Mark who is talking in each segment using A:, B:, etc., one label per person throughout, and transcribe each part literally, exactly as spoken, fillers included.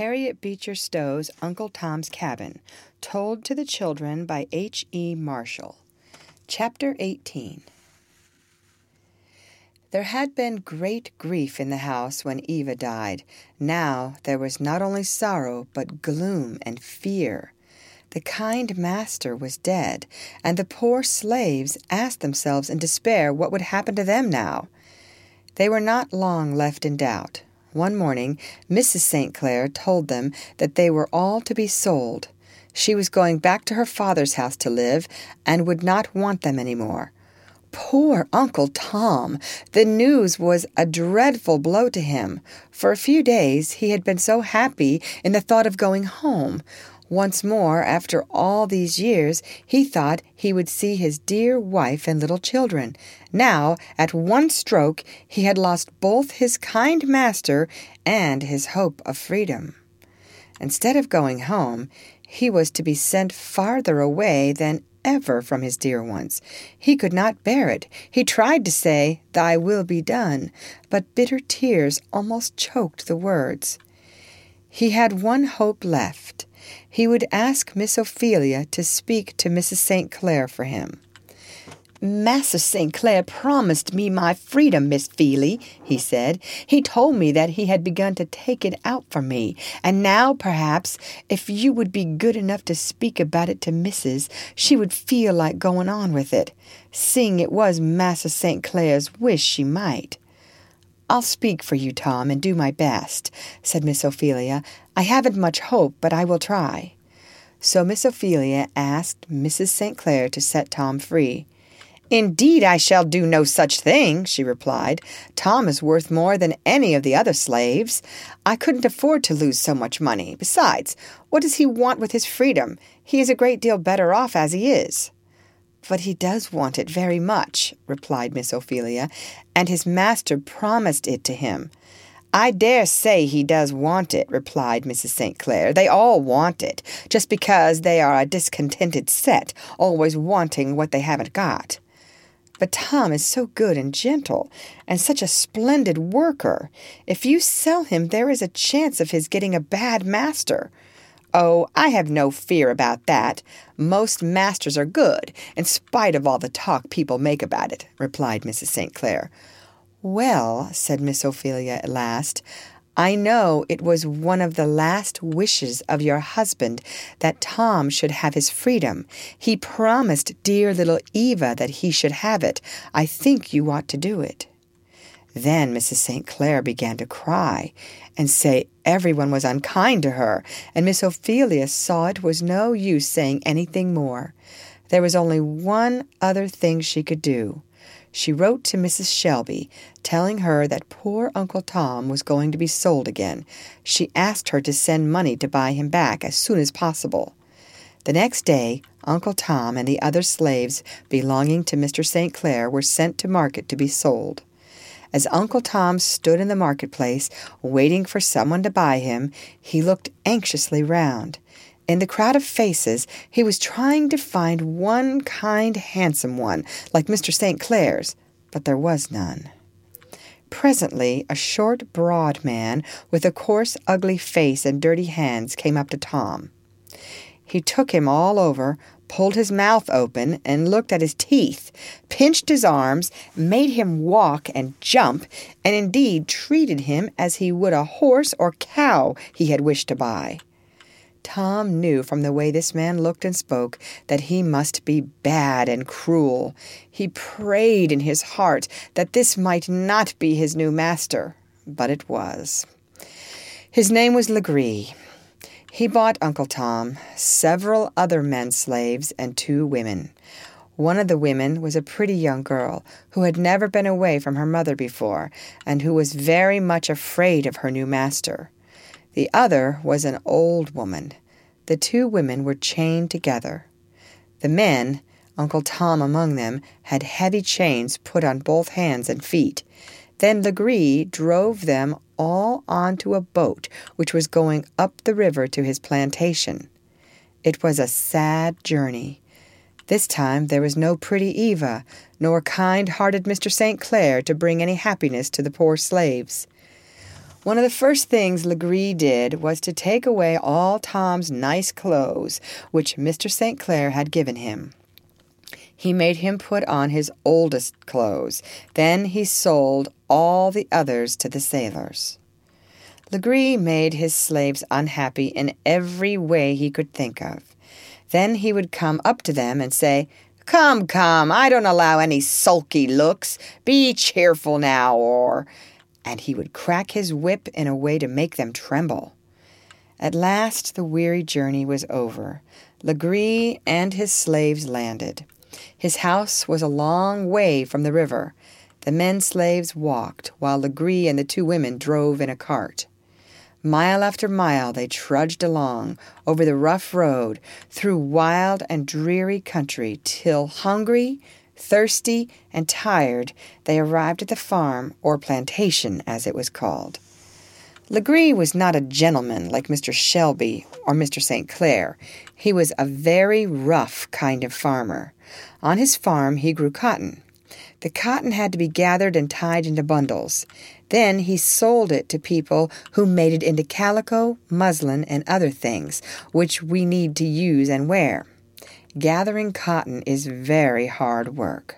A: Harriet Beecher Stowe's Uncle Tom's Cabin, told to the children by H E Marshall. Chapter eighteen. There had been great grief in the house when Eva died. Now there was not only sorrow, but gloom and fear. The kind master was dead, and the poor slaves asked themselves in despair what would happen to them now. They were not long left in doubt. One morning, Missus Saint Clair told them that they were all to be sold. She was going back to her father's house to live, and would not want them any more. Poor Uncle Tom! The news was a dreadful blow to him. For a few days he had been so happy in the thought of going home. Once more, after all these years, he thought he would see his dear wife and little children. Now, at one stroke, he had lost both his kind master and his hope of freedom. Instead of going home, he was to be sent farther away than ever from his dear ones. He could not bear it. He tried to say, "Thy will be done," but bitter tears almost choked the words. He had one hope left. He would ask Miss Ophelia to speak to Missus Saint Clair for him. "Massa Saint Clair promised me my freedom, Miss Feely," he said. "He told me that he had begun to take it out for me, and now, perhaps, if you would be good enough to speak about it to Missus, she would feel like going on with it. Seeing it was Massa Saint Clair's wish, she might." "I'll speak for you, Tom, and do my best," said Miss Ophelia. "I haven't much hope, but I will try." So Miss Ophelia asked Missus Saint Clair to set Tom free. "Indeed, I shall do no such thing," she replied. "Tom is worth more than any of the other slaves. I couldn't afford to lose so much money. Besides, what does he want with his freedom? He is a great deal better off as he is." "But he does want it very much," replied Miss Ophelia, "and his master promised it to him." "I dare say he does want it," replied Missus Saint Clair. "They all want it, just because they are a discontented set, always wanting what they haven't got." "But Tom is so good and gentle, and such a splendid worker. If you sell him, there is a chance of his getting a bad master." "Oh, I have no fear about that. Most masters are good, in spite of all the talk people make about it," replied Missus Saint Clair. "Well," said Miss Ophelia at last, "I know it was one of the last wishes of your husband that Tom should have his freedom. He promised dear little Eva that he should have it. I think you ought to do it." Then Missus Saint Clair began to cry and say everyone was unkind to her, and Miss Ophelia saw it was no use saying anything more. There was only one other thing she could do. She wrote to Missus Shelby, telling her that poor Uncle Tom was going to be sold again. She asked her to send money to buy him back as soon as possible. The next day, Uncle Tom and the other slaves belonging to Mister Saint Clair were sent to market to be sold. As Uncle Tom stood in the marketplace, waiting for someone to buy him, he looked anxiously round. In the crowd of faces, he was trying to find one kind, handsome one, like Mister Saint Clair's, but there was none. Presently, a short, broad man with a coarse, ugly face and dirty hands came up to Tom. He took him all over, pulled his mouth open, and looked at his teeth, pinched his arms, made him walk and jump, and indeed treated him as he would a horse or cow he had wished to buy. Tom knew from the way this man looked and spoke that he must be bad and cruel. He prayed in his heart that this might not be his new master, but it was. His name was Legree. He bought Uncle Tom, several other men slaves, and two women. One of the women was a pretty young girl who had never been away from her mother before, and who was very much afraid of her new master. The other was an old woman. The two women were chained together. The men, Uncle Tom among them, had heavy chains put on both hands and feet. Then Legree drove them all onto a boat which was going up the river to his plantation. It was a sad journey. This time there was no pretty Eva, nor kind-hearted Mister Saint Clair to bring any happiness to the poor slaves. One of the first things Legree did was to take away all Tom's nice clothes, which Mister Saint Clair had given him. He made him put on his oldest clothes. Then he sold all the others to the sailors. Legree made his slaves unhappy in every way he could think of. Then he would come up to them and say, "Come, come, I don't allow any sulky looks. Be cheerful now, or—" and he would crack his whip in a way to make them tremble. At last the weary journey was over. Legree and his slaves landed. His house was a long way from the river. The men slaves walked, while Legree and the two women drove in a cart. Mile after mile they trudged along, over the rough road, through wild and dreary country, till hungry, thirsty, and tired, they arrived at the farm, or plantation, as it was called. Legree was not a gentleman like Mister Shelby or Mister Saint Clair. He was a very rough kind of farmer. On his farm he grew cotton. The cotton had to be gathered and tied into bundles. Then he sold it to people who made it into calico, muslin, and other things, which we need to use and wear. Gathering cotton is very hard work.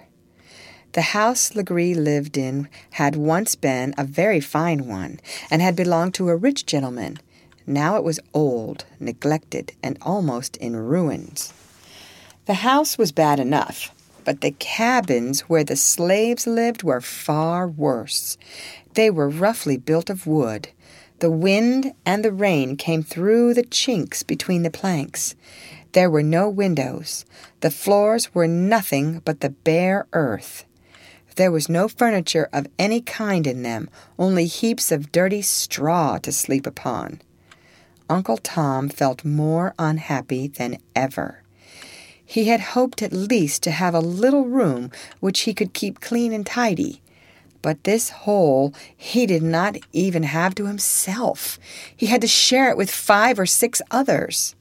A: The house Legree lived in had once been a very fine one, and had belonged to a rich gentleman. Now it was old, neglected, and almost in ruins. The house was bad enough, but the cabins where the slaves lived were far worse. They were roughly built of wood. The wind and the rain came through the chinks between the planks. There were no windows. The floors were nothing but the bare earth. There was no furniture of any kind in them, only heaps of dirty straw to sleep upon. Uncle Tom felt more unhappy than ever. He had hoped at least to have a little room which he could keep clean and tidy. But this hole he did not even have to himself. He had to share it with five or six others.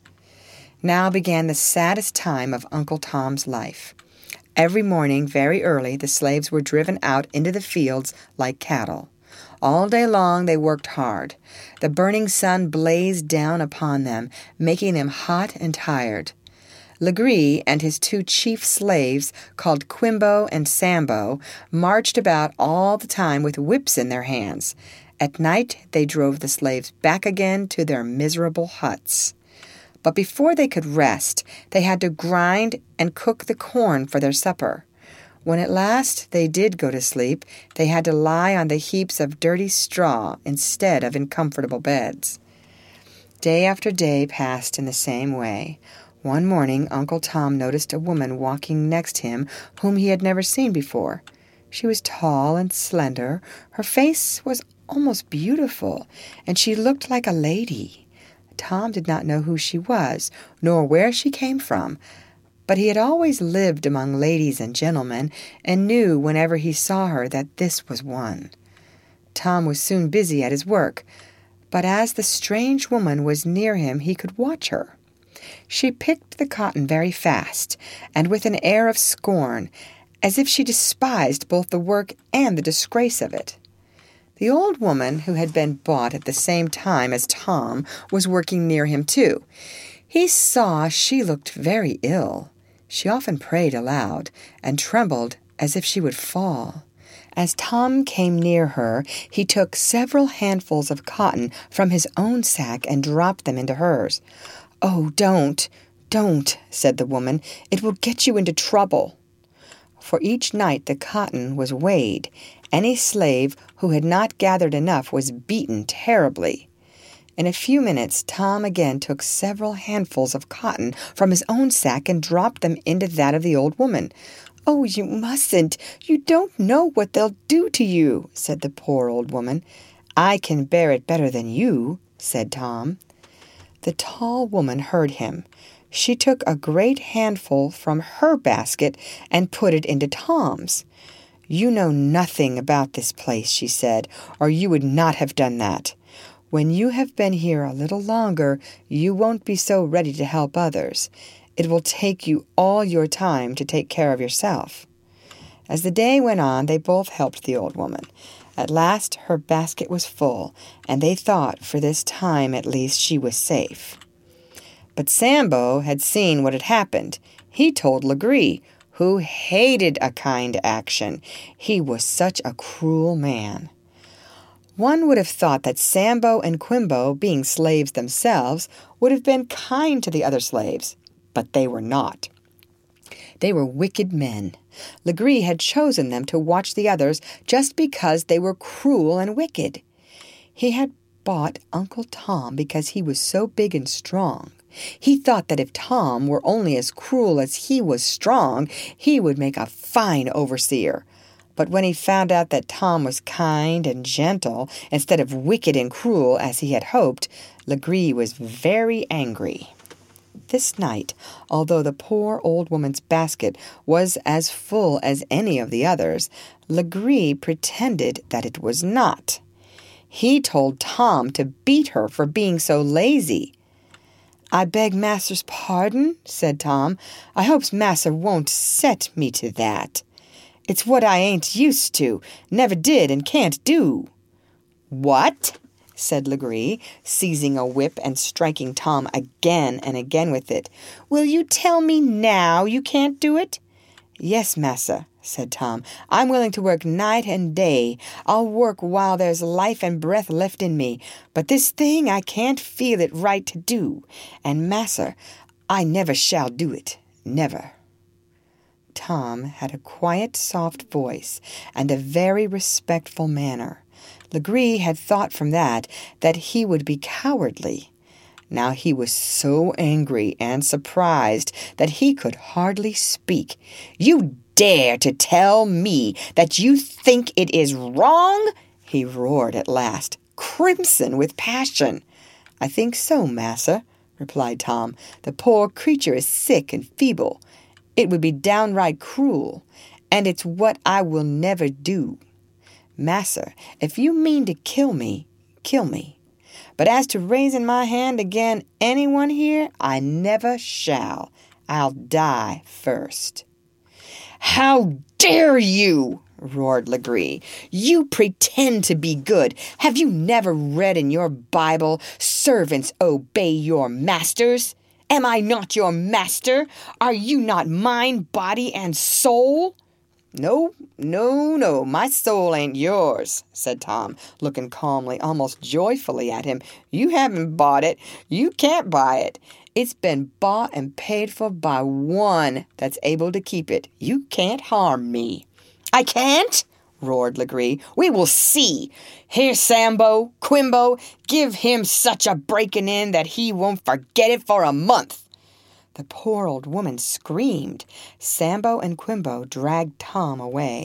A: Now began the saddest time of Uncle Tom's life. Every morning, very early, the slaves were driven out into the fields like cattle. All day long they worked hard. The burning sun blazed down upon them, making them hot and tired. Legree and his two chief slaves, called Quimbo and Sambo, marched about all the time with whips in their hands. At night they drove the slaves back again to their miserable huts. But before they could rest, they had to grind and cook the corn for their supper. When at last they did go to sleep, they had to lie on the heaps of dirty straw instead of in comfortable beds. Day after day passed in the same way. One morning Uncle Tom noticed a woman walking next him whom he had never seen before. She was tall and slender. Her face was almost beautiful, and she looked like a lady. Tom did not know who she was, nor where she came from, but he had always lived among ladies and gentlemen, and knew whenever he saw her that this was one. Tom was soon busy at his work, but as the strange woman was near him, he could watch her. She picked the cotton very fast, and with an air of scorn, as if she despised both the work and the disgrace of it. The old woman, who had been bought at the same time as Tom, was working near him too. He saw she looked very ill. She often prayed aloud, and trembled as if she would fall. As Tom came near her, he took several handfuls of cotton from his own sack and dropped them into hers. "Oh, don't, don't," said the woman. "It will get you into trouble." For each night the cotton was weighed. Any slave who had not gathered enough was beaten terribly. In a few minutes Tom again took several handfuls of cotton from his own sack and dropped them into that of the old woman. "Oh, you mustn't. You don't know what they'll do to you," said the poor old woman. "I can bear it better than you," said Tom. The tall woman heard him. She took a great handful from her basket and put it into Tom's. "You know nothing about this place," she said, "or you would not have done that. When you have been here a little longer, you won't be so ready to help others. It will take you all your time to take care of yourself." As the day went on, they both helped the old woman. At last her basket was full, and they thought for this time at least she was safe. But Sambo had seen what had happened. He told Legree, who hated a kind action. He was such a cruel man. One would have thought that Sambo and Quimbo, being slaves themselves, would have been kind to the other slaves, but they were not. They were wicked men. Legree had chosen them to watch the others just because they were cruel and wicked. He had bought Uncle Tom because he was so big and strong. He thought that if Tom were only as cruel as he was strong, he would make a fine overseer. But when he found out that Tom was kind and gentle instead of wicked and cruel as he had hoped, Legree was very angry. This night, although the poor old woman's basket was as full as any of the others, Legree pretended that it was not. He told Tom to beat her for being so lazy. "I beg Masser's pardon," said Tom. "I hopes Masser won't set me to that. It's what I ain't used to, never did and can't do." "What?" said Legree, seizing a whip and striking Tom again and again with it. "Will you tell me now you can't do it?" "Yes, massa," said Tom. "I'm willing to work night and day. I'll work while there's life and breath left in me. But this thing I can't feel it right to do. And, massa, I never shall do it. Never." Tom had a quiet, soft voice and a very respectful manner. Legree had thought from that that he would be cowardly. Now he was so angry and surprised that he could hardly speak. "You dare to tell me that you think it is wrong?" he roared at last, crimson with passion. "I think so, massa," replied Tom. "The poor creature is sick and feeble. It would be downright cruel, and it's what I will never do. Massa, if you mean to kill me, kill me. But as to raising my hand again anyone here, I never shall. I'll die first." "How dare you!" roared Legree. "You pretend to be good. Have you never read in your Bible, 'Servants obey your masters'? Am I not your master? Are you not mine body and soul?" "No, no, no, my soul ain't yours," said Tom, looking calmly, almost joyfully at him. "You haven't bought it. You can't buy it. It's been bought and paid for by one that's able to keep it. You can't harm me." "I can't?" roared Legree. "We will see. Here, Sambo, Quimbo, give him such a breaking in that he won't forget it for a month." The poor old woman screamed. Sambo and Quimbo dragged Tom away.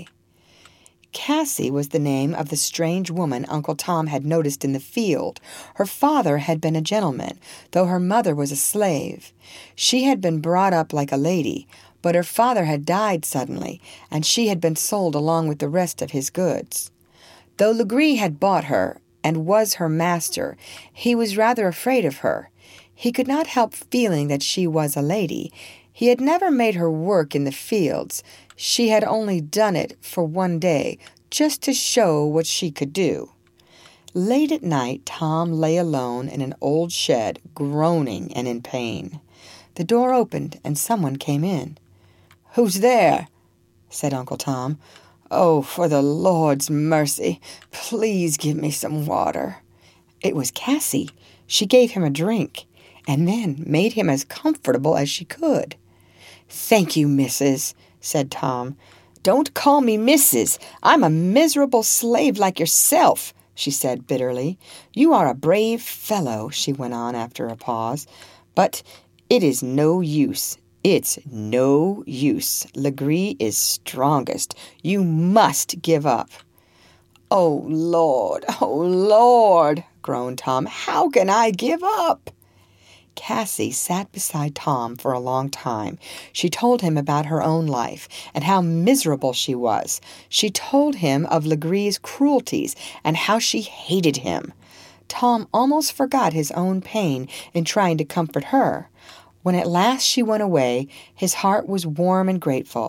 A: Cassie was the name of the strange woman Uncle Tom had noticed in the field. Her father had been a gentleman, though her mother was a slave. She had been brought up like a lady, but her father had died suddenly, and she had been sold along with the rest of his goods. Though Legree had bought her and was her master, he was rather afraid of her. He could not help feeling that she was a lady. He had never made her work in the fields. She had only done it for one day, just to show what she could do. Late at night, Tom lay alone in an old shed, groaning and in pain. The door opened, and someone came in. "Who's there?" said Uncle Tom. "Oh, for the Lord's mercy, please give me some water." It was Cassie. She gave him a drink, and then made him as comfortable as she could. "Thank you, missus," said Tom. "Don't call me missus. I'm a miserable slave like yourself," she said bitterly. "You are a brave fellow," she went on after a pause, "but it is no use. It's no use. Legree is strongest. You must give up." "Oh, Lord, oh, Lord," groaned Tom. "How can I give up?" Cassie sat beside Tom for a long time. She told him about her own life and how miserable she was. She told him of Legree's cruelties and how she hated him. Tom almost forgot his own pain in trying to comfort her. When at last she went away, his heart was warm and grateful.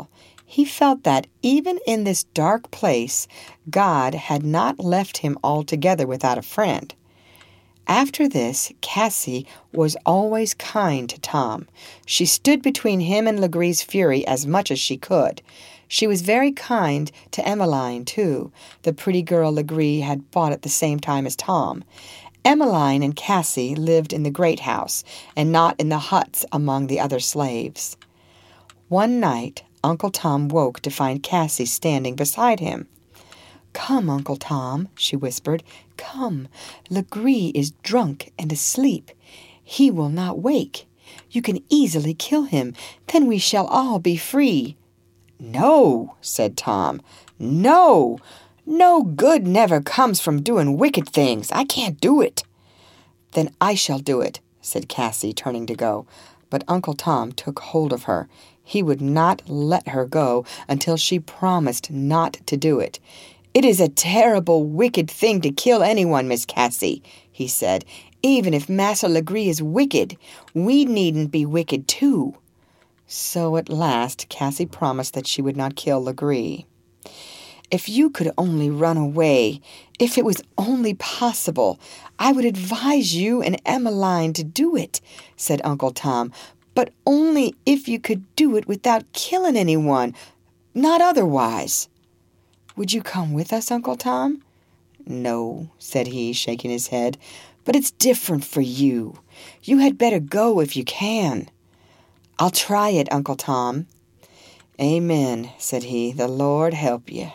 A: He felt that even in this dark place, God had not left him altogether without a friend. After this, Cassie was always kind to Tom. She stood between him and Legree's fury as much as she could. She was very kind to Emmeline, too, the pretty girl Legree had bought at the same time as Tom. Emmeline and Cassie lived in the great house, and not in the huts among the other slaves. One night, Uncle Tom woke to find Cassie standing beside him. "Come, Uncle Tom," she whispered. "Come. Legree is drunk and asleep. He will not wake. You can easily kill him. Then we shall all be free." "No," said Tom. "No. No good never comes from doing wicked things. I can't do it." "Then I shall do it," said Cassie, turning to go. But Uncle Tom took hold of her. He would not let her go until she promised not to do it. "It is a terrible, wicked thing to kill anyone, Miss Cassie," he said. "Even if Massa Legree is wicked, we needn't be wicked too." So at last Cassie promised that she would not kill Legree. "If you could only run away, if it was only possible, I would advise you and Emmeline to do it," said Uncle Tom. "But only if you could do it without killing anyone, not otherwise." "Would you come with us, Uncle Tom?" "No," said he, shaking his head. "But it's different for you. You had better go if you can." "I'll try it, Uncle Tom." "Amen," said he. "The Lord help you."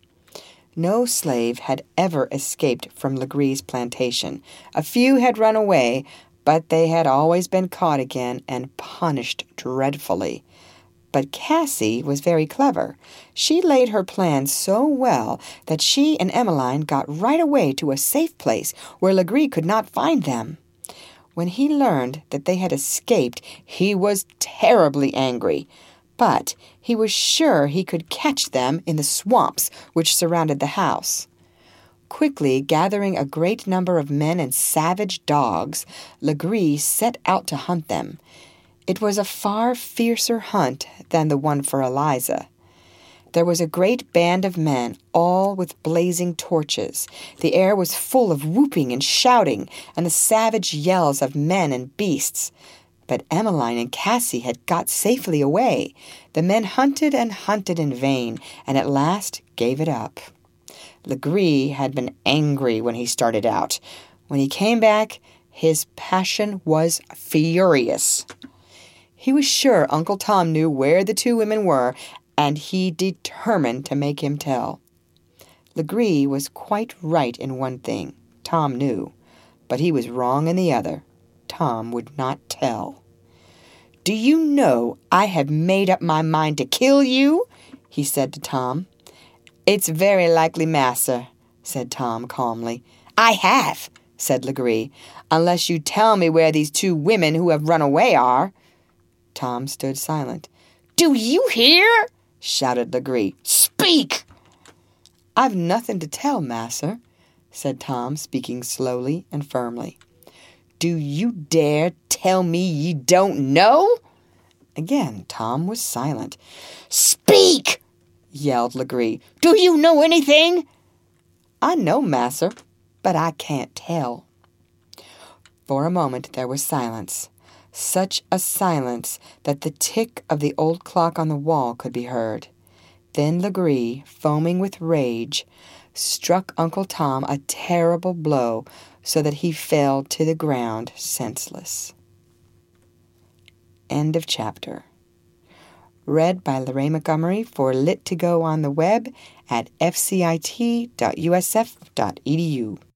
A: No slave had ever escaped from Legree's plantation. A few had run away, but they had always been caught again and punished dreadfully. But Cassie was very clever. She laid her plans so well that she and Emmeline got right away to a safe place where Legree could not find them. When he learned that they had escaped, he was terribly angry. But he was sure he could catch them in the swamps which surrounded the house. Quickly gathering a great number of men and savage dogs, Legree set out to hunt them. It was a far fiercer hunt than the one for Eliza. There was a great band of men, all with blazing torches. The air was full of whooping and shouting, and the savage yells of men and beasts. But Emmeline and Cassie had got safely away. The men hunted and hunted in vain, and at last gave it up. Legree had been angry when he started out. When he came back, his passion was furious. He was sure Uncle Tom knew where the two women were, and he determined to make him tell. Legree was quite right in one thing, Tom knew, but he was wrong in the other. Tom would not tell. "Do you know I have made up my mind to kill you?" he said to Tom. "It's very likely, massa," said Tom calmly. "I have," said Legree, "unless you tell me where these two women who have run away are." Tom stood silent. "Do you hear?" shouted Legree. "Speak!" "I've nothing to tell, massa," said Tom, speaking slowly and firmly. "Do you dare tell me you don't know?" Again Tom was silent. "Speak!" yelled Legree. "Do you know anything?" "I know, massa, but I can't tell." For a moment there was silence, such a silence that the tick of the old clock on the wall could be heard. Then Legree, foaming with rage, struck Uncle Tom a terrible blow so that he fell to the ground senseless. End of chapter. Read by Lorraine Montgomery for Lit to Go on the web at f c i t dot u s f dot e d u.